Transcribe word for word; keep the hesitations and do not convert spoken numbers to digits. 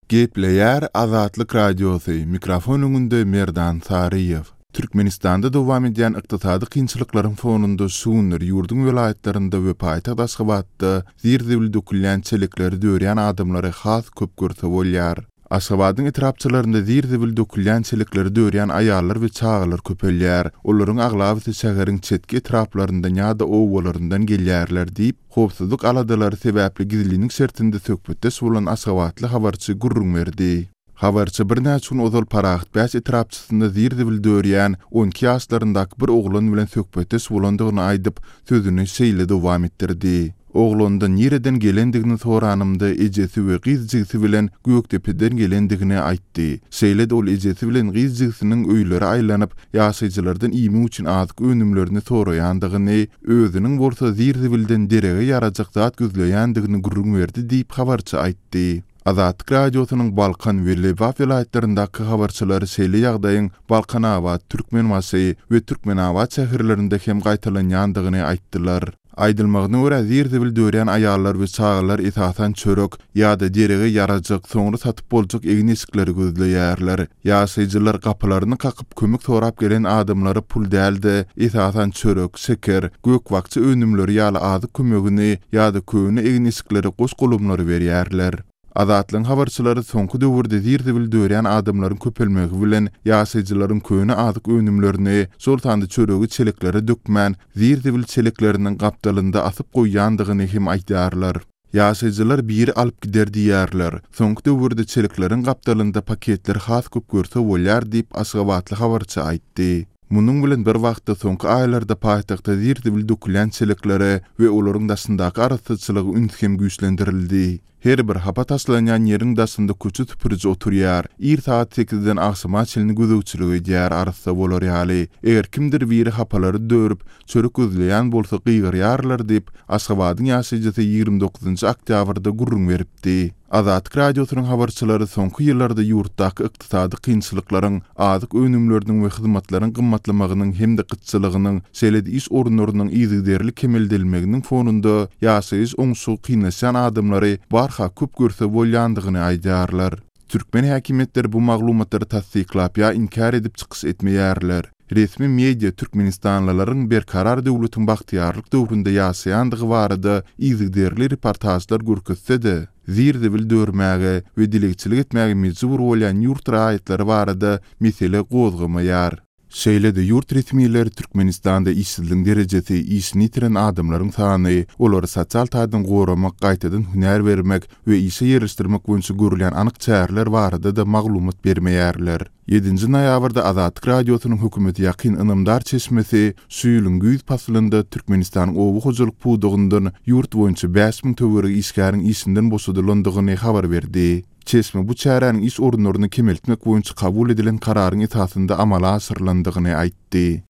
Gepleyer Azatlyk Radiosu, mikrofon öňünde Merdan Sariyew. Türkmenistanda dowam edýän ykdysady kynçylyklaryň fonunda suwunlar ýurdun welaýatlarynda we paýtaxt Aşgabatda zirdibil dökülýän çelikleri dörýän adamlary has köp görse bolýar. Aşgabatyň etrapçylarynda zirdibil dökülýän çelikleri dörýän aýallar we çagalar köpelýär. Olaryň aglaby şäheriň çetki etraplarynda ýa-da owalaryndan gelýärler diýip howpsuzlyk aladylary sebäpli gizliliğiniň şertinde sökbetde suwulan Aşgabatly habarçy gurrun berdi. Habarçy bir näçe gün ozal paraxt bäş etrapçysynda zirdibil dörýän on iki ýaşlaryndaky bir oglun bilen sökbetde suwulandygyny aýdyp sözüni şeýle dowam etdirdi. Oglondan ýerden gelendigini soranymda ejesi we gyzjygy bilen Gökdepeden gelendigini aýtdy. Şeýle de ol ejesi bilen gyzjygynyň öýleri aýlanyp ýaşaýjylardan ýeme üçin azyk önümlerini soraýandygyny, özüniň bolsa zirdibilden derege ýarajak zat gözleýändigini gurrun berdi diýip habarçy aýtdy. Azatlyk Radiosynyň Balkan we Lebap welaýatlaryndaky habarçylary şeýle ýagdaýyň Balkanawat, Türkmenmasy we Türkmenawat şäherlerinde hem gaýtalanýandygyny aýtdylar. Aýdylmagyna görä zirdibil dörýän aýallar we çagalar esasan çörek ýa-da derege ýarajak, soňra satyp boljak egin eşikleri gözleýärler. Ýaşaýjylar gapylaryny kakyp kömek sorap gelen adamlary pul däldi, esasan çörek, şeker, gökwakçy önümleri ýaly azyk kömegini ýa-da köýüne egin eşikleri goş golumlary berýärler. Azatlyň habarçylary soňky döwürde zirdibil dörýän adamlaryň köpelmegi bilen ýaşaýjylaryň köýüne azyk önümlerini, şoltanda çöregi çelikleri dökmän, zirdibil çelikleriniň gapdalynda asyp goýýandygyny hem aýdýarlar. Ýaşaýjylar biri alyp gider diýärler. Soňky döwürde çelikleriň gapdalynda paketler has köp görse bolýar diýip Aşgabatly habarçy aýtdy. Munyň bilen bir wagtda soňky aýlarda paýtagtda zirdibil dökülýän çelikleri we olaryň daşyndaky arasyçylygy ünskem güýçlendirildi. Her bir hapa taslanýan ýeriň daşynda köçü tüpürji oturýar. Ir saat sekizden agşama çelini gözükçüligi edýär arasda bolar ýaly. Eger kimdir biri hapalary dörüp çörek gözleýän bolsa gyýgarýarlar diýip Aşgabatyň ýaşaýjysy ýygrimi dokuzynjy oktýabrda gurrun beripdi. Azatlyk Radiosynyň habarçylary soňky ýyllarda ýurtdaky ykdysady kynçylyklaryň, azyk önümleriniň we hyzmatlaryň gymmatlamagynyň hemde gytçylygynyň, şeýle-de iş orunlarynyň ýygyderli kemeldilmeginiň fonunda ýaşaýyş oňşy kynlaşan adamlary barha köp görse bolýandygyny aýdýarlar. Türkmen häkimetleri bu maglumatlary tasdiklap ýa inkar edip çykyş etmeýärler. Resmi media Türkmenistanlylaryň berkarar döwletiň bagtyarlyk döwründe ýaşaýandygy barada ýygyderli reportajlar görkezse-de, zirdibil dörmäge we dilegçilik etmäge mejbur bolýan ýurt raýatlary barada mesele gozgamaýar. Şeýle-de ýurt resmiýetleri Türkmenistanda işsizligiň derejesi, işini itiren adamlaryň sany, olary sosial taýdan goramak, gaýtadan hünär bermek we işe ýerleşdirmek boýunça görülen anyk çäherler barada da maglumat bermeýärler. yedinji noýabrda Azatlyk Radiosynyň hökümeti ýakyn ynamdar çeşmesi suýulyň güýz paslynda Türkmenistanyň owu hojalyk puwdugyndan ýurt boýunça beş miň töwereg işgäriň işinden boşadylandygyny habar berdi. Çeşme bu çäräniň iş orunlaryny kemeltmek boýunça kabul edilen kararyň esasynda amala aşyrylandygyny aýtdy.